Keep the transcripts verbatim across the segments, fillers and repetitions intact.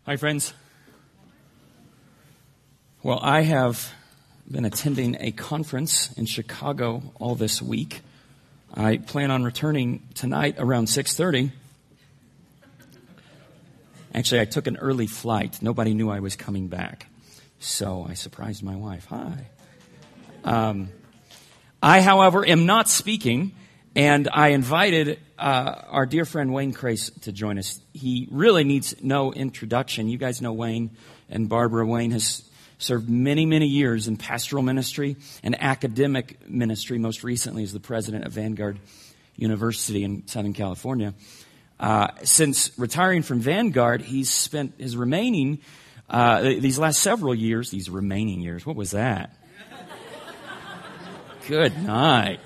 Hi, friends. Well, I have been attending a conference in Chicago all this week. I plan on returning tonight around six thirty. Actually, I took an early flight. Nobody knew I was coming back. So I surprised my wife. Hi. Um, I, however, am not speaking, and I invited uh, our dear friend Wayne Crace to join us. He really needs no introduction. You guys know Wayne and Barbara. Wayne has served many, many years in pastoral ministry and academic ministry, most recently as the president of Vanguard University in Southern California. Uh, since retiring from Vanguard, he's spent his remaining, uh, these last several years, these remaining years, what was that? Good night.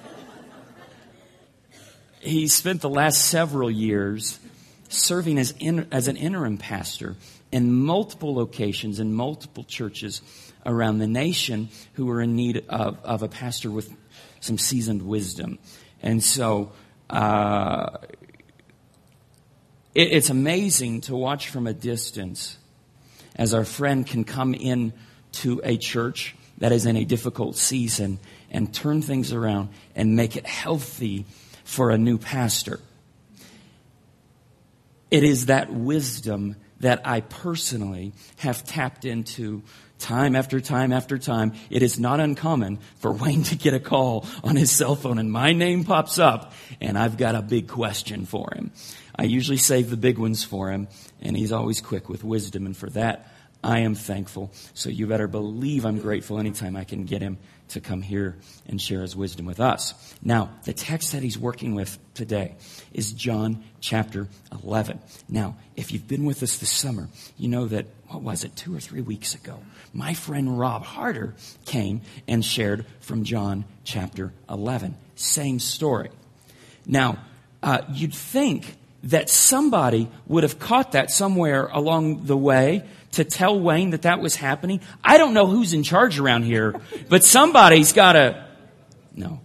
He spent the last several years serving as in, as an interim pastor in multiple locations, in multiple churches around the nation who were in need of, of a pastor with some seasoned wisdom. And so uh, it, it's amazing to watch from a distance as our friend can come in to a church that is in a difficult season and turn things around and make it healthy for a new pastor. It is that wisdom that I personally have tapped into time after time after time. It is not uncommon for Wayne to get a call on his cell phone and my name pops up and I've got a big question for him. I usually save the big ones for him, and he's always quick with wisdom, and for that I am thankful. So you better believe I'm grateful anytime I can get him to come here and share his wisdom with us. Now, the text that he's working with today is John chapter eleven. Now, if you've been with us this summer, you know that, what was it, two or three weeks ago, my friend Rob Harder came and shared from John chapter eleven. Same story. Now, uh, you'd think that somebody would have caught that somewhere along the way to tell Wayne that that was happening. I don't know who's in charge around here, but somebody's got to... No.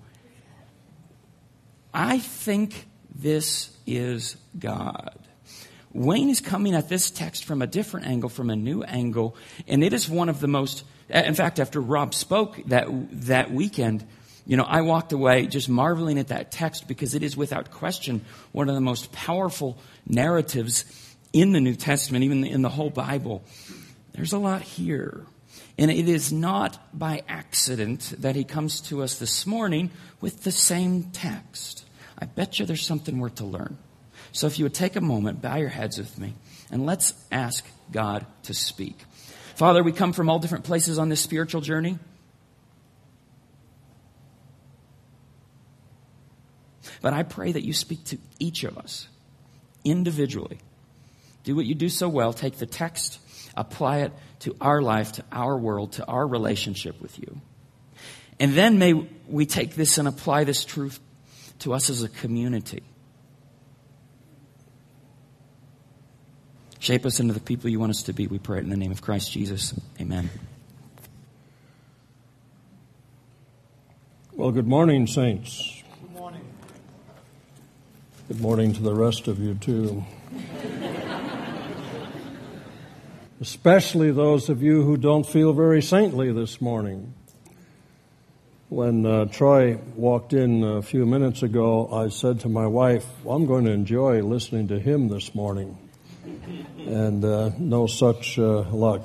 I think this is God. Wayne is coming at this text from a different angle, from a new angle, and it is one of the most... In fact, after Rob spoke that that weekend, you know, I walked away just marveling at that text because it is without question one of the most powerful narratives in the New Testament, even in the whole Bible. There's a lot here. And it is not by accident that he comes to us this morning with the same text. I bet you there's something we're to learn. So if you would take a moment, bow your heads with me, and let's ask God to speak. Father, we come from all different places on this spiritual journey. But I pray that you speak to each of us individually. Do what you do so well. Take the text, apply it to our life, to our world, to our relationship with you. And then may we take this and apply this truth to us as a community. Shape us into the people you want us to be, we pray it in the name of Christ Jesus. Amen. Well, good morning, saints. Good morning. Good morning to the rest of you, too. Especially those of you who don't feel very saintly this morning. When uh, Troy walked in a few minutes ago, I said to my wife, well, I'm going to enjoy listening to him this morning. And uh, no such uh, luck.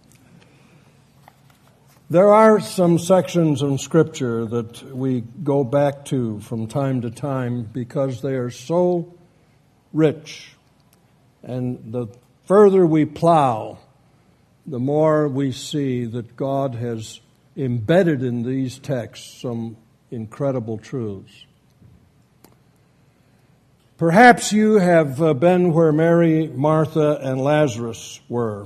There are some sections in Scripture that we go back to from time to time because they are so rich. And the further we plow, the more we see that God has embedded in these texts some incredible truths. Perhaps you have been where Mary, Martha, and Lazarus were.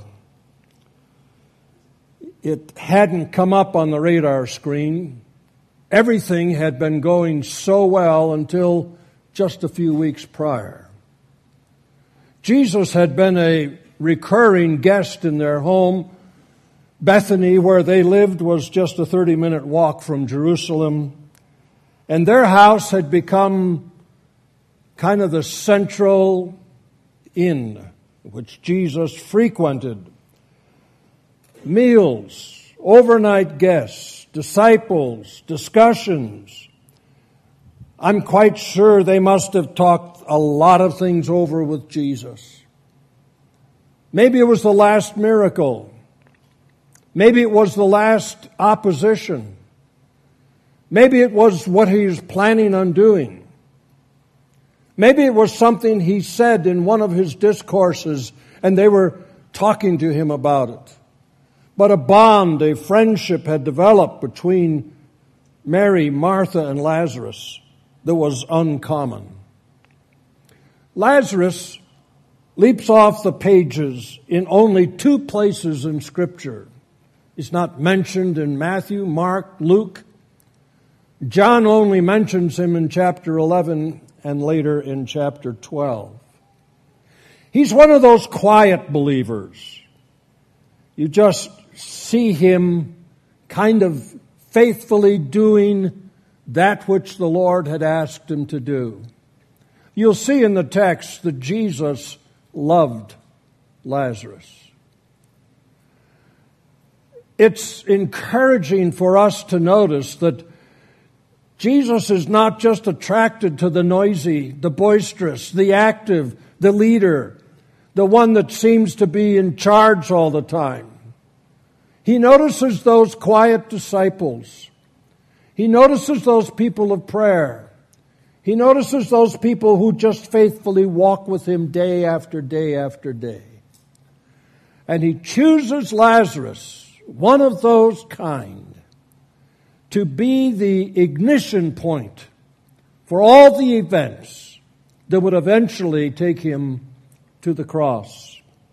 It hadn't come up on the radar screen. Everything had been going so well until just a few weeks prior. Jesus had been a recurring guest in their home. Bethany, where they lived, was just a thirty-minute walk from Jerusalem. And their house had become kind of the central inn which Jesus frequented. Meals, overnight guests, disciples, discussions. I'm quite sure they must have talked a lot of things over with Jesus. Maybe it was the last miracle. Maybe it was the last opposition. Maybe it was what he was planning on doing. Maybe it was something he said in one of his discourses and they were talking to him about it. But a bond, a friendship had developed between Mary, Martha, and Lazarus that was uncommon. Lazarus leaps off the pages in only two places in Scripture. He's not mentioned in Matthew, Mark, Luke. John only mentions him in chapter eleven and later in chapter twelve. He's one of those quiet believers. You just see him kind of faithfully doing that which the Lord had asked him to do. You'll see in the text that Jesus loved Lazarus. It's encouraging for us to notice that Jesus is not just attracted to the noisy, the boisterous, the active, the leader, the one that seems to be in charge all the time. He notices those quiet disciples. He notices those people of prayer. He notices those people who just faithfully walk with him day after day after day. And he chooses Lazarus, one of those kind, to be the ignition point for all the events that would eventually take him to the cross.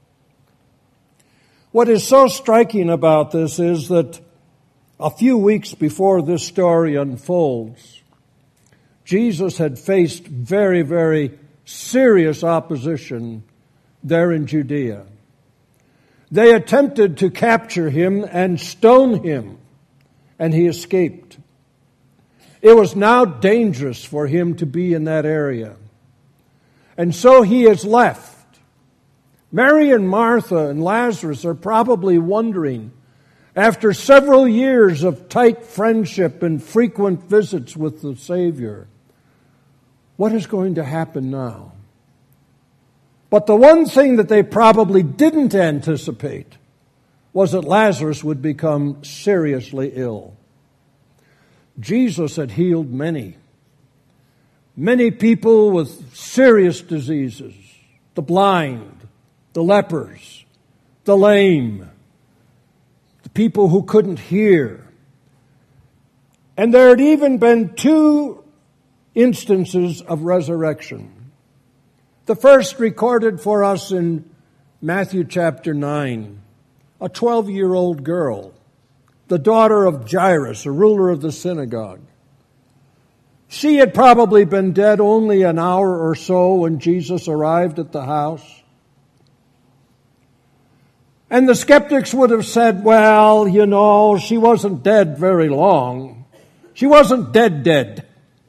What is so striking about this is that a few weeks before this story unfolds, Jesus had faced very, very serious opposition there in Judea. They attempted to capture him and stone him, and he escaped. It was now dangerous for him to be in that area. And so he is left. Mary and Martha and Lazarus are probably wondering, after several years of tight friendship and frequent visits with the Savior, what is going to happen now? But the one thing that they probably didn't anticipate was that Lazarus would become seriously ill. Jesus had healed many. Many people with serious diseases, the blind, the lepers, the lame, the people who couldn't hear. And there had even been two instances of resurrection. The first recorded for us in Matthew chapter nine, a twelve-year-old girl, the daughter of Jairus, a ruler of the synagogue. She had probably been dead only an hour or so when Jesus arrived at the house. And the skeptics would have said, well, you know, she wasn't dead very long. She wasn't dead dead.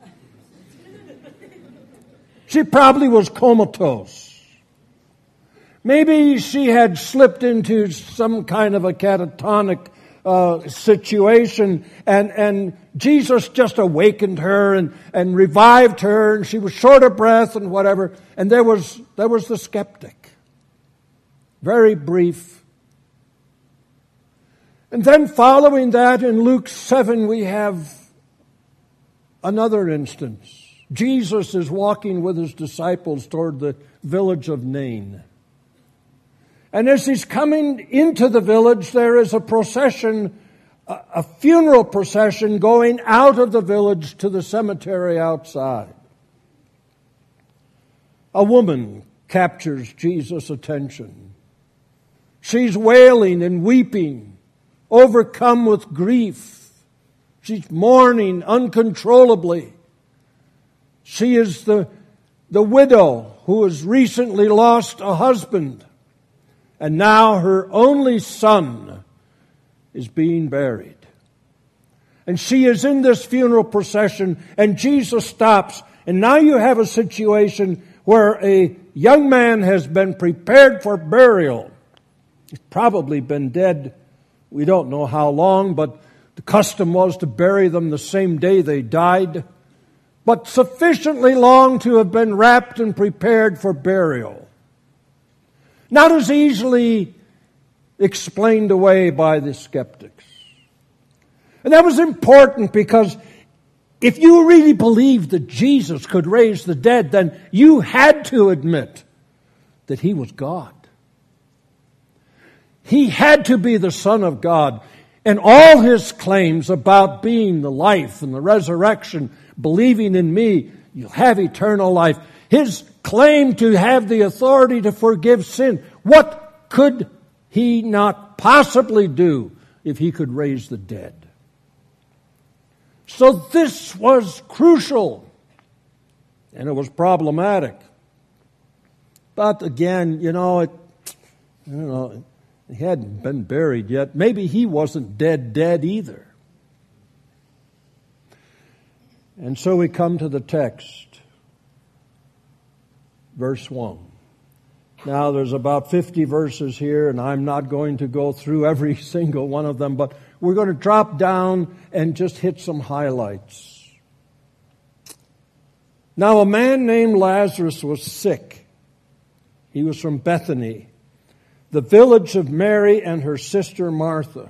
She probably was comatose. Maybe she had slipped into some kind of a catatonic uh, situation and, and Jesus just awakened her and, and revived her and she was short of breath and whatever. And there was, there was the skeptic. Very brief. And then following that in Luke seven we have another instance. Jesus is walking with his disciples toward the village of Nain. And as he's coming into the village, there is a procession, a funeral procession going out of the village to the cemetery outside. A woman captures Jesus' attention. She's wailing and weeping, overcome with grief. She's mourning uncontrollably. She is the, the widow who has recently lost a husband, and now her only son is being buried. And she is in this funeral procession, and Jesus stops, and now you have a situation where a young man has been prepared for burial. He's probably been dead, we don't know how long, but the custom was to bury them the same day they died, but sufficiently long to have been wrapped and prepared for burial. Not as easily explained away by the skeptics. And that was important because if you really believed that Jesus could raise the dead, then you had to admit that He was God. He had to be the Son of God. And all His claims about being the life and the resurrection, believing in me, you'll have eternal life. His claim to have the authority to forgive sin. What could He not possibly do if He could raise the dead? So this was crucial, and it was problematic. But again, you know, it, you know, he hadn't been buried yet. Maybe he wasn't dead, dead either. And so we come to the text, verse one. Now there's about fifty verses here, and I'm not going to go through every single one of them, but we're going to drop down and just hit some highlights. Now a man named Lazarus was sick. He was from Bethany, the village of Mary and her sister Martha.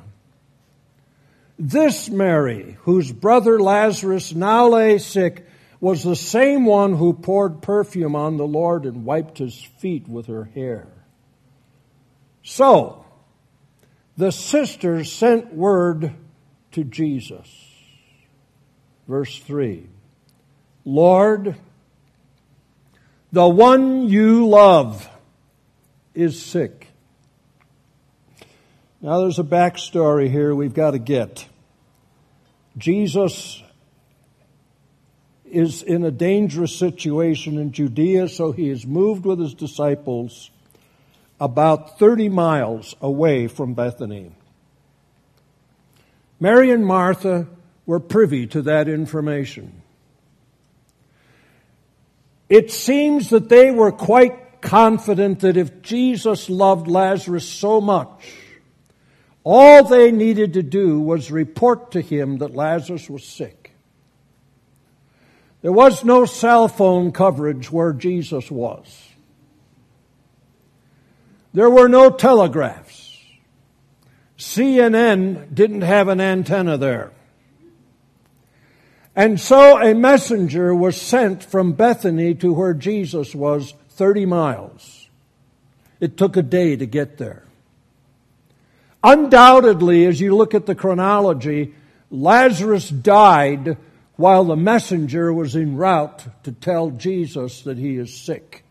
This Mary, whose brother Lazarus now lay sick, was the same one who poured perfume on the Lord and wiped His feet with her hair. So, the sisters sent word to Jesus. Verse three. Lord, the one you love is sick. Now there's a backstory here we've got to get. Jesus is in a dangerous situation in Judea, so He is moved with His disciples about thirty miles away from Bethany. Mary and Martha were privy to that information. It seems that they were quite confident that if Jesus loved Lazarus so much, all they needed to do was report to Him that Lazarus was sick. There was no cell phone coverage where Jesus was. There were no telegraphs. C N N didn't have an antenna there. And so a messenger was sent from Bethany to where Jesus was, thirty miles. It took a day to get there. Undoubtedly, as you look at the chronology, Lazarus died while the messenger was en route to tell Jesus that he is sick.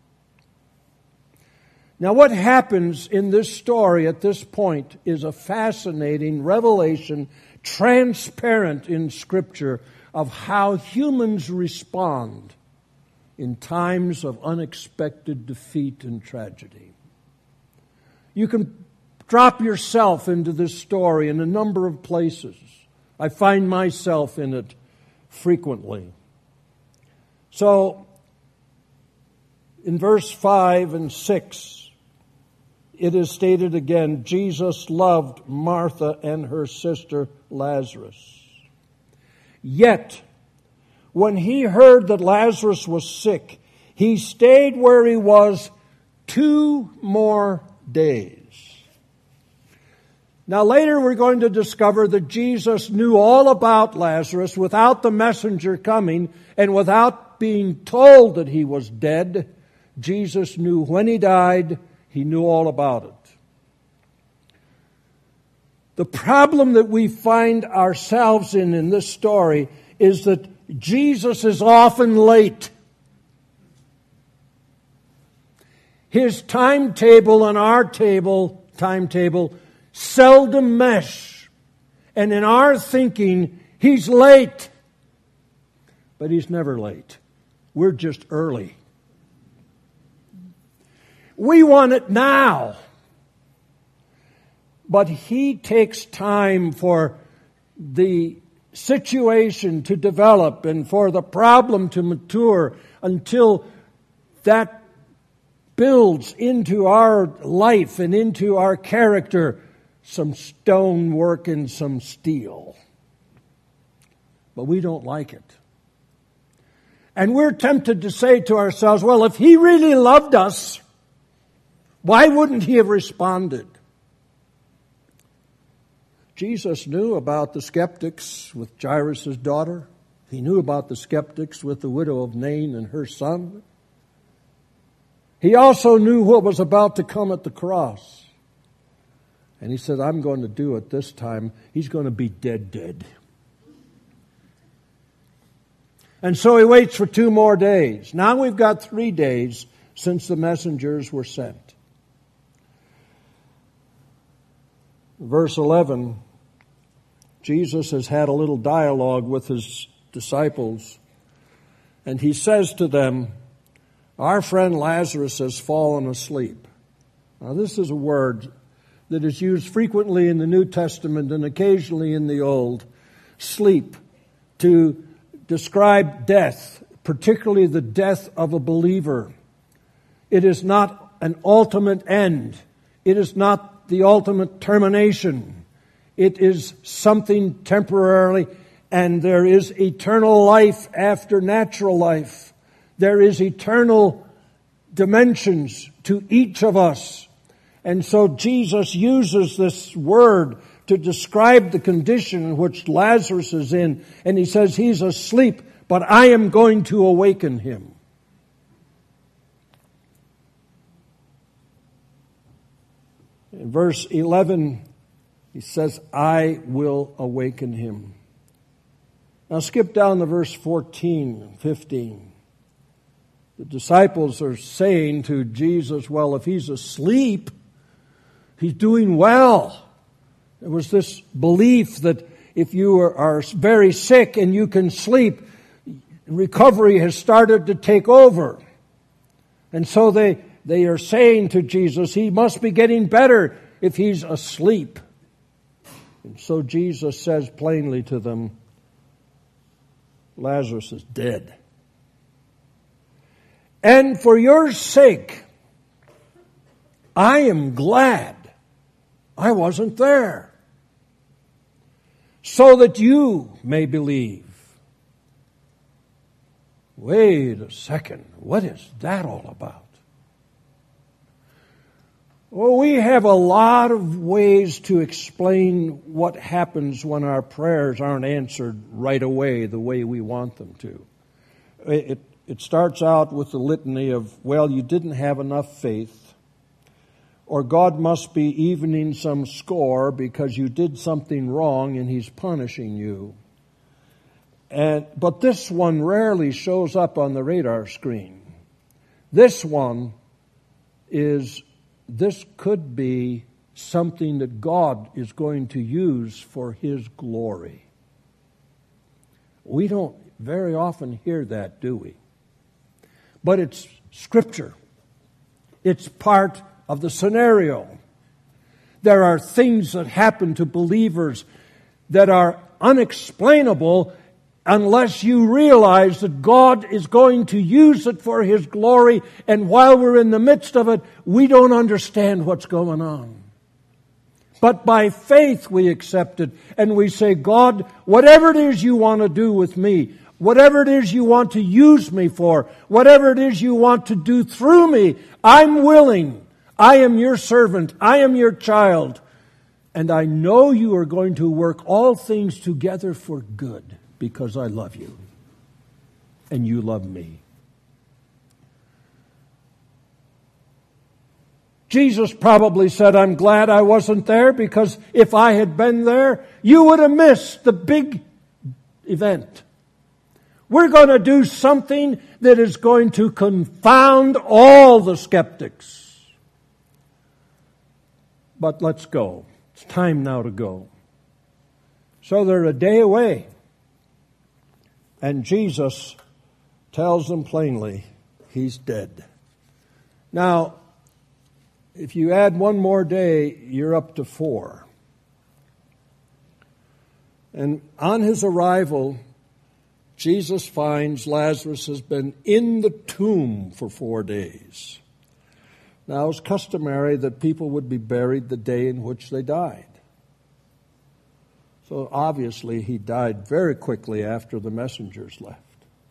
Now, what happens in this story at this point is a fascinating revelation, transparent in Scripture, of how humans respond in times of unexpected defeat and tragedy. You can drop yourself into this story in a number of places. I find myself in it frequently. So, in verse five and six, it is stated again, Jesus loved Martha and her sister Lazarus. Yet, when He heard that Lazarus was sick, He stayed where he was two more days. Now later we're going to discover that Jesus knew all about Lazarus without the messenger coming and without being told that he was dead. Jesus knew when he died. He knew all about it. The problem that we find ourselves in in this story is that Jesus is often late. His timetable and our table, timetable seldom mesh. And in our thinking, He's late. But He's never late. We're just early. We want it now. But He takes time for the situation to develop and for the problem to mature until that builds into our life and into our character some stonework and some steel. But we don't like it. And we're tempted to say to ourselves, well, if He really loved us, why wouldn't He have responded? Jesus knew about the skeptics with Jairus' daughter. He knew about the skeptics with the widow of Nain and her son. He also knew what was about to come at the cross. And He said, I'm going to do it this time. He's going to be dead, dead. And so He waits for two more days. Now we've got three days since the messengers were sent. Verse eleven, Jesus has had a little dialogue with His disciples, and He says to them, our friend Lazarus has fallen asleep. Now this is a word that is used frequently in the New Testament and occasionally in the Old. Sleep, to describe death, particularly the death of a believer. It is not an ultimate end. It is not the ultimate termination. It is something temporarily, and there is eternal life after natural life. There is eternal dimensions to each of us. And so Jesus uses this word to describe the condition in which Lazarus is in. And He says he's asleep, but I am going to awaken him. In verse eleven, He says, I will awaken him. Now skip down to verse fourteen and fifteen. The disciples are saying to Jesus, well, if He's asleep, He's doing well. There was this belief that if you are, are very sick and you can sleep, recovery has started to take over. And so they, they are saying to Jesus, He must be getting better if He's asleep. And so Jesus says plainly to them, Lazarus is dead. And for your sake, I am glad I wasn't there, so that you may believe. Wait a second, what is that all about? Well, we have a lot of ways to explain what happens when our prayers aren't answered right away the way we want them to. It, it starts out with the litany of, well, you didn't have enough faith, or God must be evening some score because you did something wrong and He's punishing you. And but this one rarely shows up on the radar screen. This one is, this could be something that God is going to use for His glory. We don't very often hear that, do we? But it's Scripture. It's part of the scenario. There are things that happen to believers that are unexplainable unless you realize that God is going to use it for His glory, and while we're in the midst of it, we don't understand what's going on. But by faith we accept it, and we say, God, whatever it is you want to do with me, whatever it is you want to use me for, whatever it is you want to do through me, I'm willing. I am your servant. I am your child. And I know you are going to work all things together for good because I love you and you love me. Jesus probably said, I'm glad I wasn't there because if I had been there, you would have missed the big event. We're going to do something that is going to confound all the skeptics. But let's go. It's time now to go. So they're a day away. And Jesus tells them plainly, He's dead. Now, if you add one more day, you're up to four. And on His arrival, Jesus finds Lazarus has been in the tomb for four days. Now, it was customary that people would be buried the day in which they died. So obviously he died very quickly after the messengers left.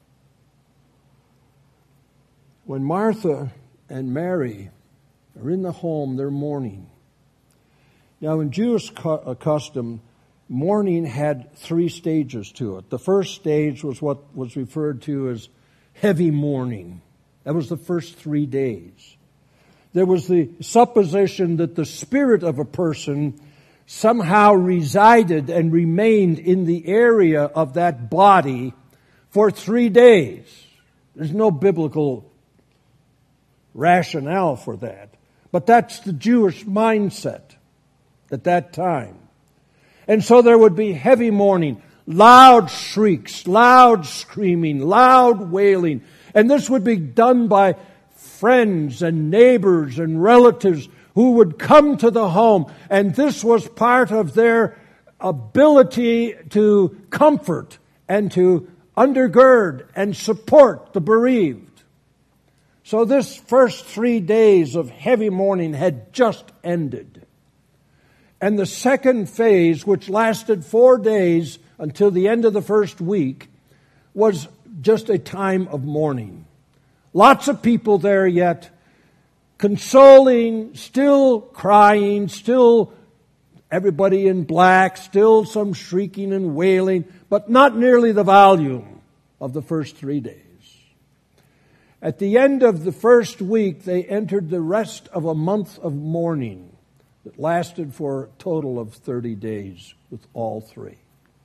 When Martha and Mary are in the home, they're mourning. Now, in Jewish custom, mourning had three stages to it. The first stage was what was referred to as heavy mourning. That was the first three days. There was the supposition that the spirit of a person somehow resided and remained in the area of that body for three days. There's no biblical rationale for that. But that's the Jewish mindset at that time. And so there would be heavy mourning, loud shrieks, loud screaming, loud wailing. And this would be done by friends and neighbors and relatives who would come to the home. And this was part of their ability to comfort and to undergird and support the bereaved. So this first three days of heavy mourning had just ended. And the second phase, which lasted four days until the end of the first week, was just a time of mourning. Lots of people there yet, consoling, still crying, still everybody in black, still some shrieking and wailing, but not nearly the volume of the first three days. At the end of the first week, they entered the rest of a month of mourning that lasted for a total of thirty days with all three.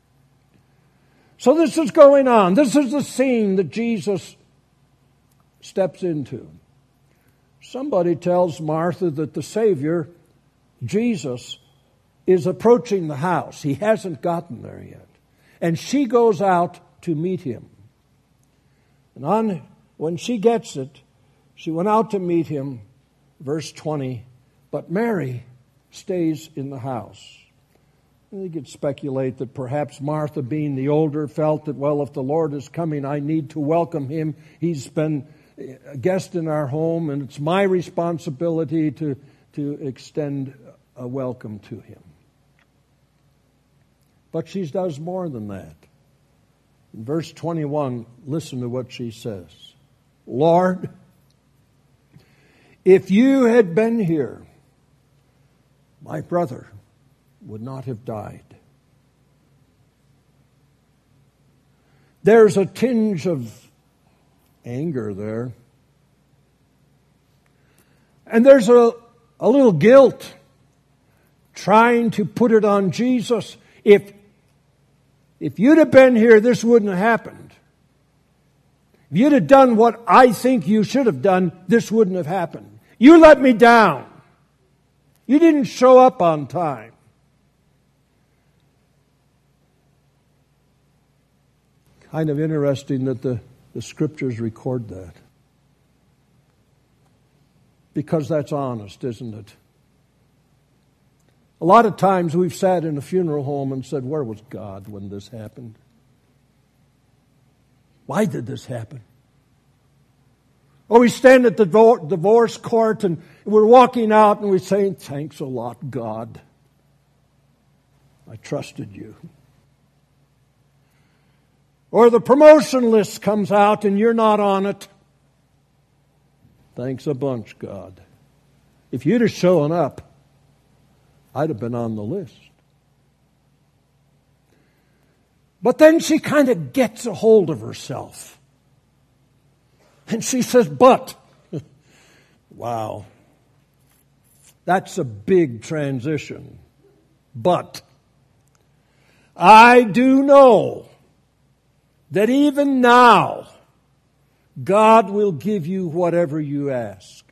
So this is going on. This is the scene that Jesus steps into. Somebody tells Martha that the Savior, Jesus, is approaching the house. He hasn't gotten there yet. And she goes out to meet him. And on when she gets it, she went out to meet him, verse twenty, but Mary stays in the house. And you could speculate that perhaps Martha, being the older, felt that, well, if the Lord is coming, I need to welcome him. He's been a guest in our home, and it's my responsibility to, to extend a welcome to him. But she does more than that. In verse twenty-one, listen to what she says. Lord, if you had been here, my brother would not have died. There's a tinge of anger there. And there's a, a little guilt trying to put it on Jesus. If, if you'd have been here, this wouldn't have happened. If you'd have done what I think you should have done, this wouldn't have happened. You let me down. You didn't show up on time. Kind of interesting that the, the scriptures record that. Because that's honest, isn't it? A lot of times we've sat in a funeral home and said, where was God when this happened? Why did this happen? Or we stand at the divorce court and we're walking out and we're saying, thanks a lot, God. I trusted you. Or the promotion list comes out and you're not on it. Thanks a bunch, God. If you'd have shown up, I'd have been on the list. But then she kind of gets a hold of herself. And she says, but, wow, that's a big transition. But, I do know that even now, God will give you whatever you ask.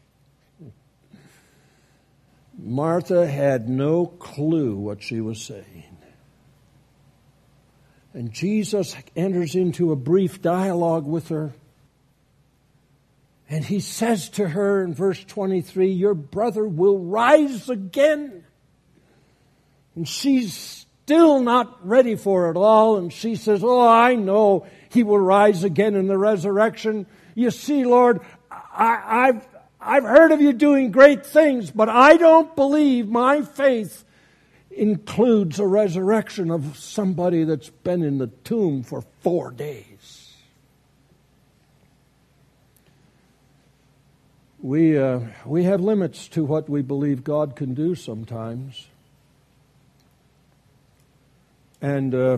Martha had no clue what she was saying. And Jesus enters into a brief dialogue with her. And he says to her in verse twenty-three, your brother will rise again. And she's still not ready for it all. And she says, oh, I know he will rise again in the resurrection. You see, Lord, I, I've, I've heard of you doing great things, but I don't believe my faith includes a resurrection of somebody that's been in the tomb for four days. We, uh, we have limits to what we believe God can do sometimes. And uh,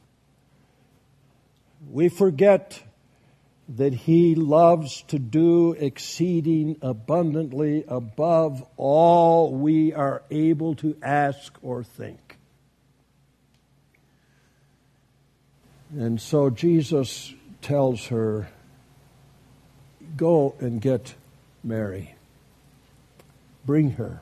we forget that He loves to do exceeding abundantly above all we are able to ask or think. And so Jesus tells her, go and get Mary. Bring her.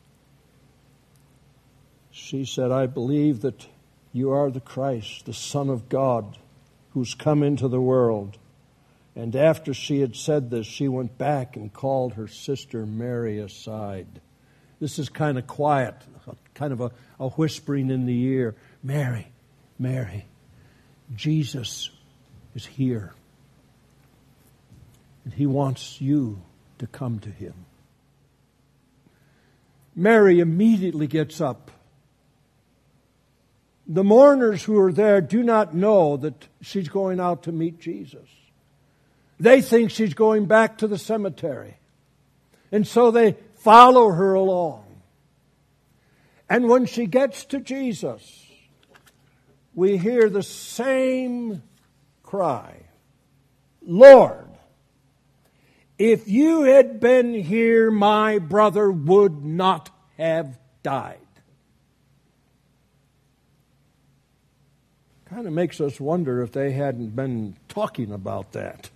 She said, I believe that you are the Christ, the Son of God, who's come into the world. And after she had said this, she went back and called her sister Mary aside. This is kind of quiet, kind of a, a whispering in the ear. Mary, Mary, Jesus is here. And He wants you to come to Him. Mary immediately gets up. The mourners who are there do not know that she's going out to meet Jesus. They think she's going back to the cemetery. And so they follow her along. And when she gets to Jesus, we hear the same cry. Lord, if you had been here, my brother would not have died. Kind of makes us wonder if they hadn't been talking about that.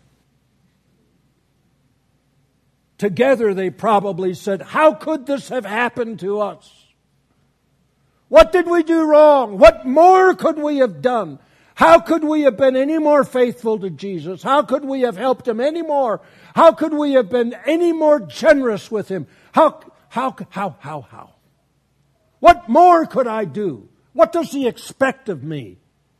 Together they probably said, how could this have happened to us? What did we do wrong? What more could we have done? How could we have been any more faithful to Jesus? How could we have helped Him any more? How could we have been any more generous with Him? How, how, how, how, how? What more could I do? What does He expect of me?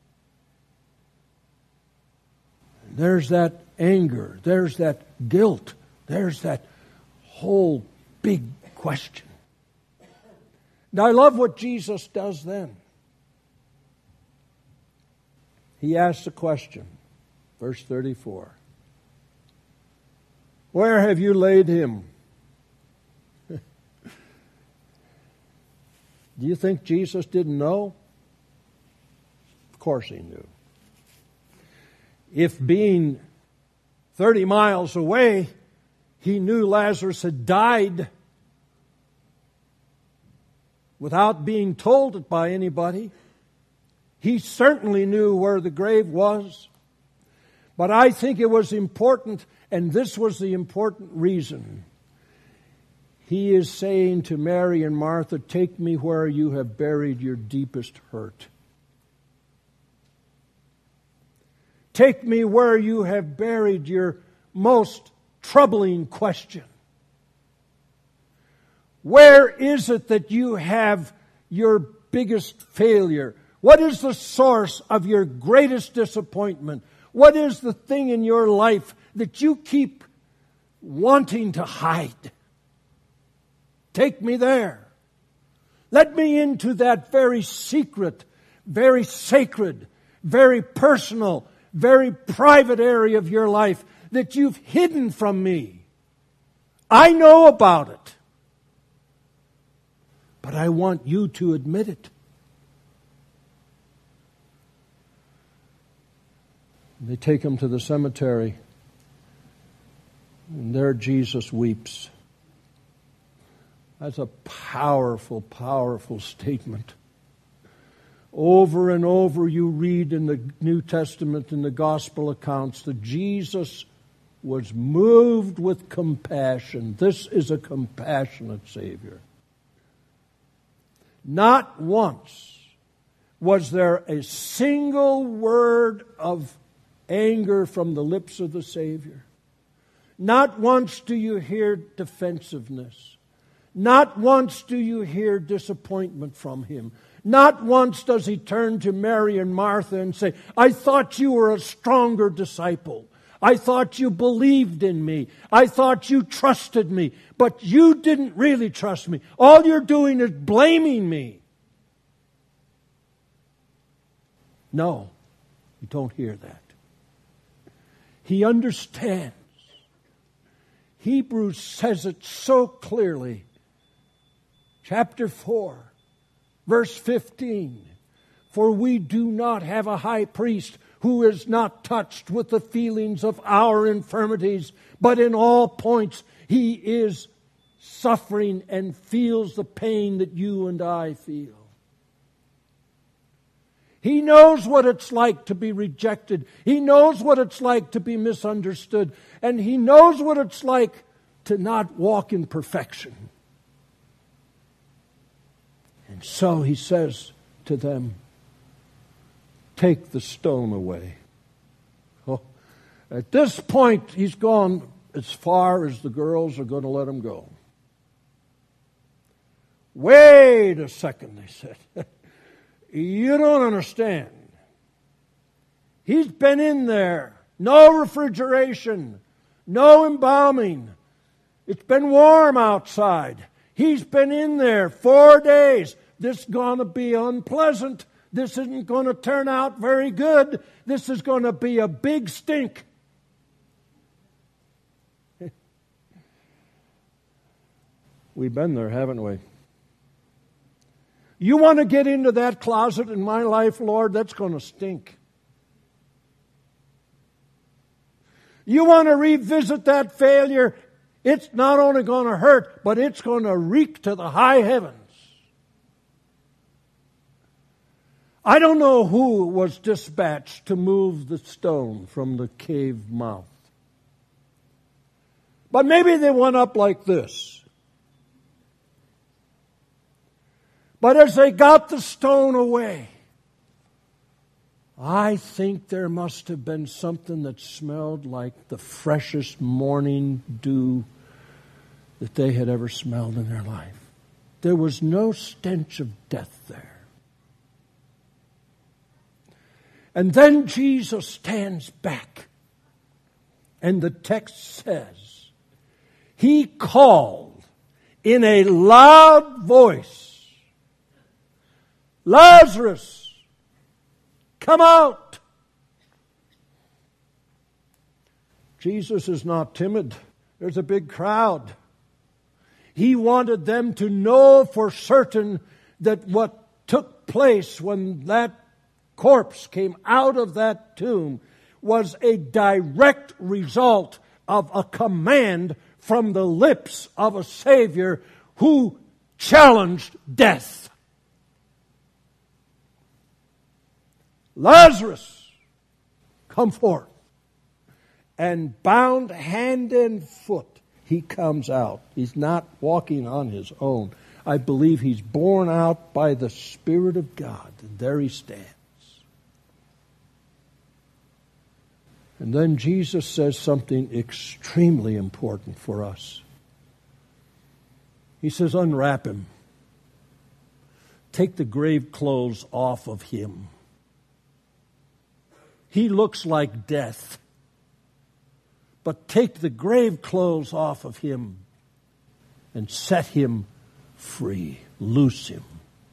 There's that anger. There's that guilt. There's that whole big question. Now I love what Jesus does then. He asks a question. Verse thirty-four. Where have you laid Him? Do you think Jesus didn't know? Of course He knew. If being thirty miles away, He knew Lazarus had died without being told it by anybody, He certainly knew where the grave was. But I think it was important, and this was the important reason. He is saying to Mary and Martha, take me where you have buried your deepest hurt. Take me where you have buried your most troubling question. Where is it that you have your biggest failure? What is the source of your greatest disappointment? What is the thing in your life that you keep wanting to hide? Take me there. Let me into that very secret, very sacred, very personal, very private area of your life that you've hidden from me. I know about it. But I want you to admit it. They take Him to the cemetery, and there Jesus weeps. That's a powerful, powerful statement. Over and over you read in the New Testament, in the gospel accounts, that Jesus was moved with compassion. This is a compassionate Savior. Not once was there a single word of anger from the lips of the Savior. Not once do you hear defensiveness. Not once do you hear disappointment from Him. Not once does He turn to Mary and Martha and say, I thought you were a stronger disciple. I thought you believed in me. I thought you trusted me. But you didn't really trust me. All you're doing is blaming me. No, you don't hear that. He understands. Hebrews says it so clearly. Chapter four, verse fifteen. For we do not have a high priest who is not touched with the feelings of our infirmities, but in all points he is suffering and feels the pain that you and I feel. He knows what it's like to be rejected. He knows what it's like to be misunderstood. And he knows what it's like to not walk in perfection. And so he says to them, take the stone away. Oh, at this point, he's gone as far as the girls are going to let him go. Wait a second, they said. You don't understand. He's been in there. No refrigeration. No embalming. It's been warm outside. He's been in there four days. This is going to be unpleasant. This isn't going to turn out very good. This is going to be a big stink. We've been there, haven't we? You want to get into that closet in my life, Lord? That's going to stink. You want to revisit that failure? It's not only going to hurt, but it's going to reek to the high heavens. I don't know who was dispatched to move the stone from the cave mouth. But maybe they went up like this. But as they got the stone away, I think there must have been something that smelled like the freshest morning dew that they had ever smelled in their life. There was no stench of death there. And then Jesus stands back, and the text says, He called in a loud voice, Lazarus, come out. Jesus is not timid. There's a big crowd. He wanted them to know for certain that what took place when that corpse came out of that tomb was a direct result of a command from the lips of a Savior who challenged death. Lazarus, come forth. And bound hand and foot, he comes out. He's not walking on his own. I believe he's borne out by the Spirit of God. And there he stands. And then Jesus says something extremely important for us. He says, unwrap him. Take the grave clothes off of him. He looks like death. But take the grave clothes off of him and set him free. Loose him.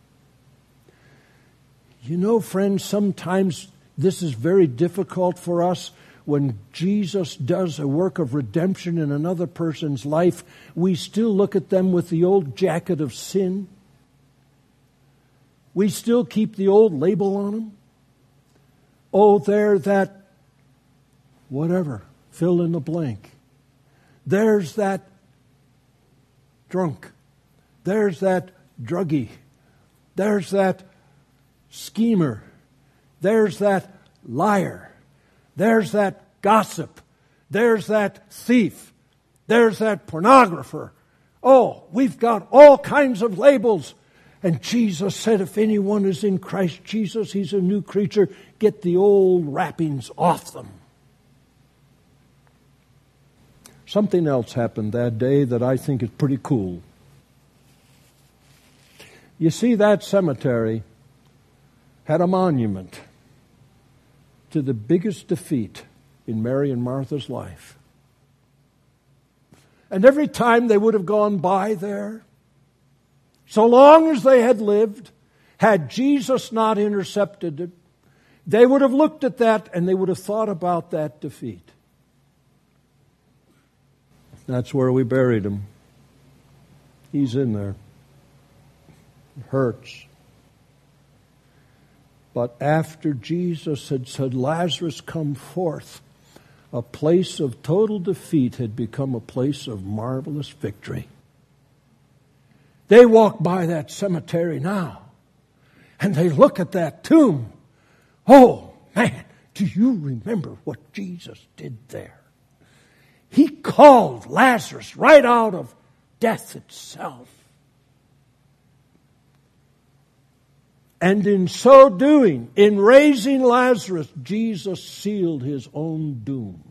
You know, friends, sometimes this is very difficult for us. When Jesus does a work of redemption in another person's life, we still look at them with the old jacket of sin. We still keep the old label on them. Oh, they're that whatever, fill in the blank. There's that drunk. There's that druggie. There's that schemer. There's that liar. There's that gossip. There's that thief. There's that pornographer. Oh, we've got all kinds of labels. And Jesus said, if anyone is in Christ Jesus, he's a new creature. Get the old wrappings off them. Something else happened that day that I think is pretty cool. You see, that cemetery had a monument to the biggest defeat in Mary and Martha's life. And every time they would have gone by there, so long as they had lived, had Jesus not intercepted it, they would have looked at that and they would have thought about that defeat. That's where we buried him. He's in there. It hurts. But after Jesus had said, Lazarus, come forth, a place of total defeat had become a place of marvelous victory. They walk by that cemetery now, and they look at that tomb. Oh, man, do you remember what Jesus did there? He called Lazarus right out of death itself. And in so doing, in raising Lazarus, Jesus sealed his own doom.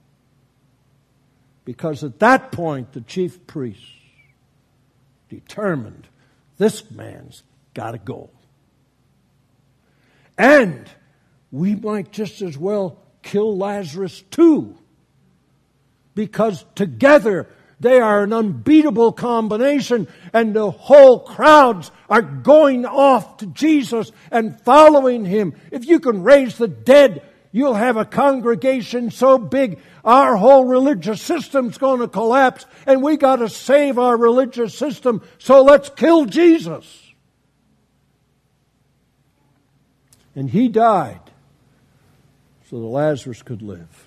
Because at that point, the chief priests determined this man's got to go. And we might just as well kill Lazarus too. Because together they are an unbeatable combination, and the whole crowds are going off to Jesus and following him. If you can raise the dead, you'll have a congregation so big our whole religious system's going to collapse, and we got to save our religious system, so let's kill Jesus. And he died so that Lazarus could live.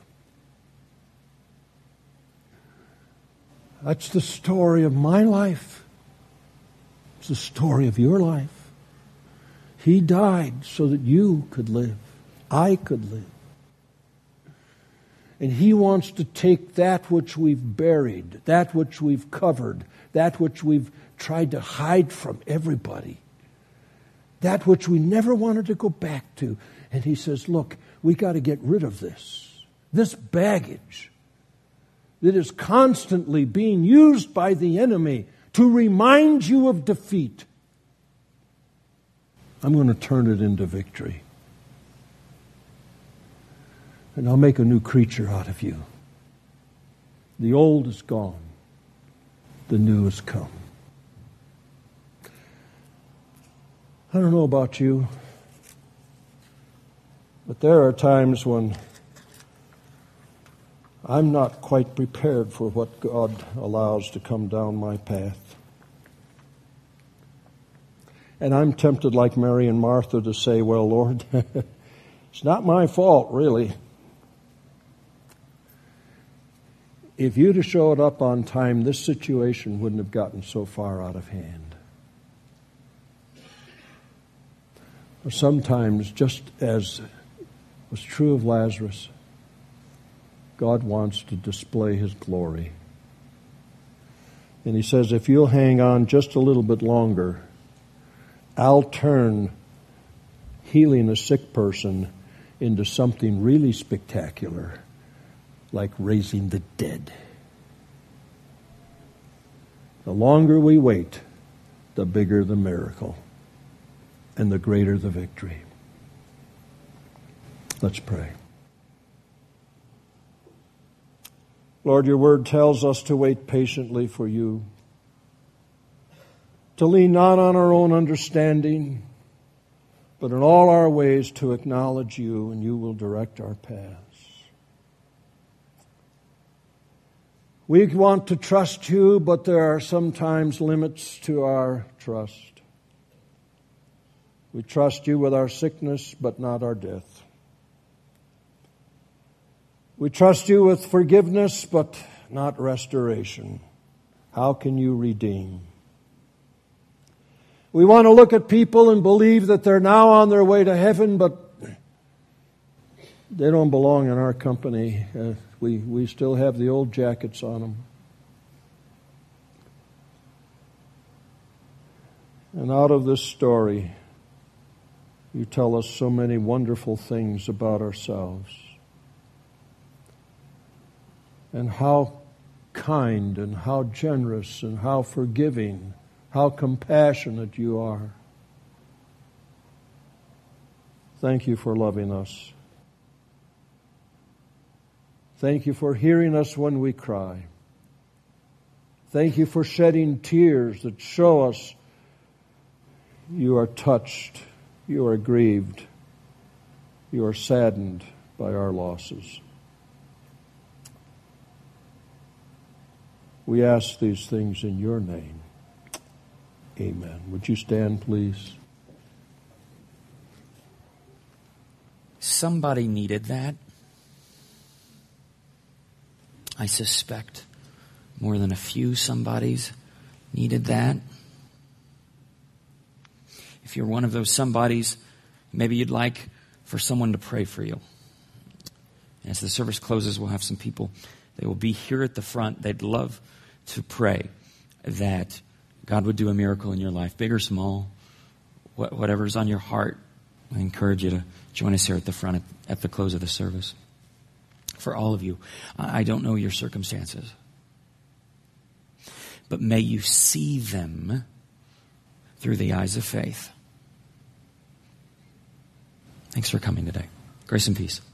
That's the story of my life. It's the story of your life. He died so that you could live. I could live. And he wants to take that which we've buried, that which we've covered, that which we've tried to hide from everybody, that which we never wanted to go back to. And he says, look, we got to get rid of this, this baggage that is constantly being used by the enemy to remind you of defeat. I'm going to turn it into victory. And I'll make a new creature out of you. The old is gone. The new has come. I don't know about you, but there are times when I'm not quite prepared for what God allows to come down my path. And I'm tempted, like Mary and Martha, to say, well, Lord, it's not my fault, really. If you'd have showed up on time, this situation wouldn't have gotten so far out of hand. Or sometimes, just as was true of Lazarus, God wants to display his glory. And he says, if you'll hang on just a little bit longer, I'll turn healing a sick person into something really spectacular, like raising the dead. The longer we wait, the bigger the miracle and the greater the victory. Let's pray. Lord, your word tells us to wait patiently for you, to lean not on our own understanding, but in all our ways to acknowledge you, and you will direct our paths. We want to trust you, but there are sometimes limits to our trust. We trust you with our sickness, but not our death. We trust you with forgiveness, but not restoration. How can you redeem? We want to look at people and believe that they're now on their way to heaven, but they don't belong in our company. Uh, we, we still have the old jackets on them. And out of this story, you tell us so many wonderful things about ourselves. And how kind and how generous and how forgiving, how compassionate you are. Thank you for loving us. Thank you for hearing us when we cry. Thank you for shedding tears that show us you are touched, you are grieved, you are saddened by our losses. We ask these things in your name. Amen. Would you stand, please? Somebody needed that. I suspect more than a few somebodies needed that. If you're one of those somebodies, maybe you'd like for someone to pray for you. As the service closes, we'll have some people. They will be here at the front. They'd love to pray that God would do a miracle in your life, big or small, whatever's on your heart. I encourage you to join us here at the front at, at the close of the service. For all of you, I don't know your circumstances, but may you see them through the eyes of faith. Thanks for coming today. Grace and peace.